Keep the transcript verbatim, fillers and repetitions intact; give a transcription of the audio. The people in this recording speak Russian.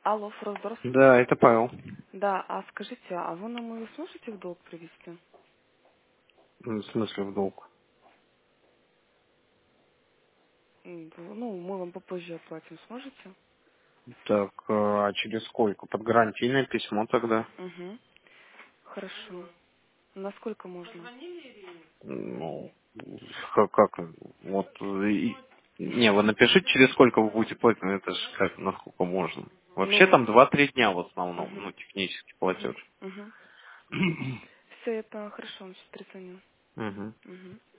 Алло, Фрол, здравствуйте. Да, это Павел. Да, а скажите, а вы нам ее сможете в долг привести? В смысле в долг? М, Ну, мы вам попозже оплатим, сможете? Так, э, а через сколько? Под гарантийное письмо тогда? Угу. Хорошо. Насколько можно? Ну, как, как вот, э, и- не, вы напишите, через сколько вы будете платить, ну это же как, насколько можно. Вообще Ну, там два-три дня в основном, угу, ну, технический угу, платеж. угу. Все, я поняла, хорошо, он сейчас перезвоню. Мгм. Угу.